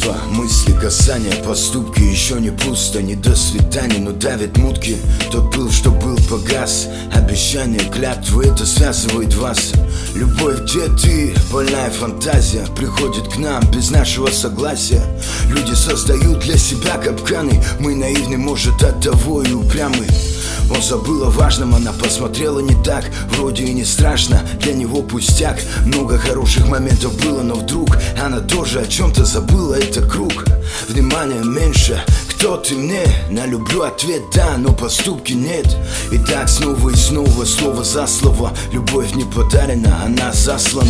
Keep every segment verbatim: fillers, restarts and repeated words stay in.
чувства, мысли, касания, поступки. Еще не пусто, не до свидания, но давит мутки. Тот был, что был, погас. Обещания, клятвы, это связывает вас. Любовь, где ты? Больная фантазия приходит к нам без нашего согласия. Люди создают для себя капканы. Мы наивны, может, оттого и упрямы. Он забыл о важном, она посмотрела не так. Вроде и не страшно, для него пустяк. Много хороших моментов было, но вдруг она тоже о чем-то забыла, это круг. Внимания меньше, кто ты мне? На люблю ответ да, но поступки нет. И так снова и снова, слово за слово. Любовь не подарена, она заслана.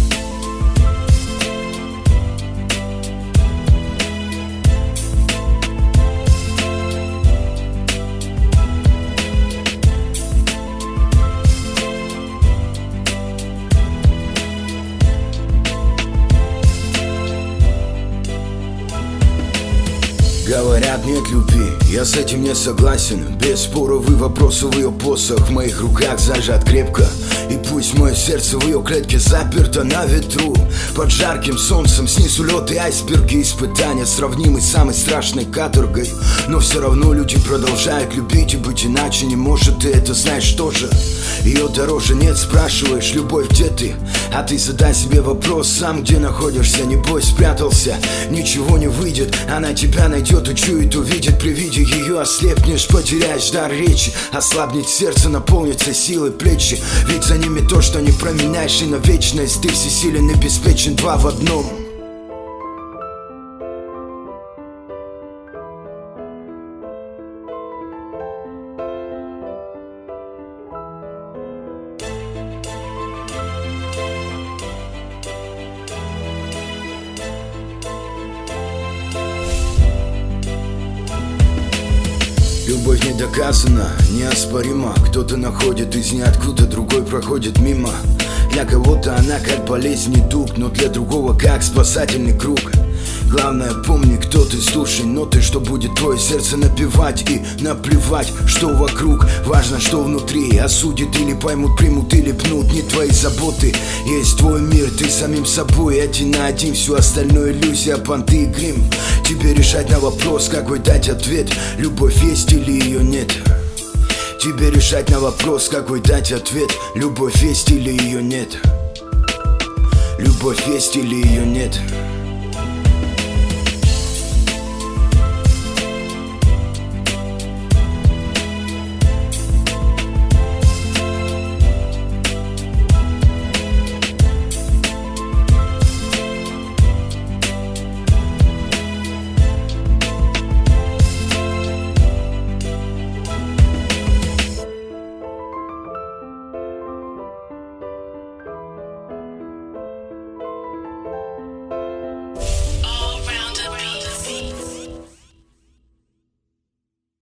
Говорят, нет любви, я с этим не согласен. Без споров и вопросов ее посох в моих руках зажат крепко. И пусть мое сердце в ее клетке заперто на ветру. Под жарким солнцем снизу лед и айсберги. Испытания сравнимы с самой страшной каторгой. Но все равно люди продолжают любить и быть иначе не может. Ты это знаешь тоже. Ее дороже нет, спрашиваешь, любовь, где ты? А ты задай себе вопрос сам, где находишься. Небось спрятался, ничего не выйдет. Она тебя найдет, учует, увидит. При виде ее ослепнешь, потеряешь дар речи. Ослабнет сердце, наполнится силой плечи. Ведь за ними то, что не променяешь и на вечность. Ты всесилен и обеспечен, два в одном. Любовь не доказана, неоспорима. Кто-то находит из ниоткуда, другой проходит мимо. Для кого-то она как болезнь, недуг, но для другого как спасательный круг. Главное, помни, кто ты, слушай ноты, что будет твое сердце напевать. И наплевать, что вокруг, важно, что внутри. Осудят или поймут, примут или пнут, не твои заботы. Есть твой мир, ты самим собой, один на один. Все остальное иллюзия, понты и грим. Тебе решать на вопрос, какой дать ответ. Любовь есть или ее нет. Тебе решать на вопрос, какой дать ответ. Любовь есть или ее нет. Любовь есть или ее нет.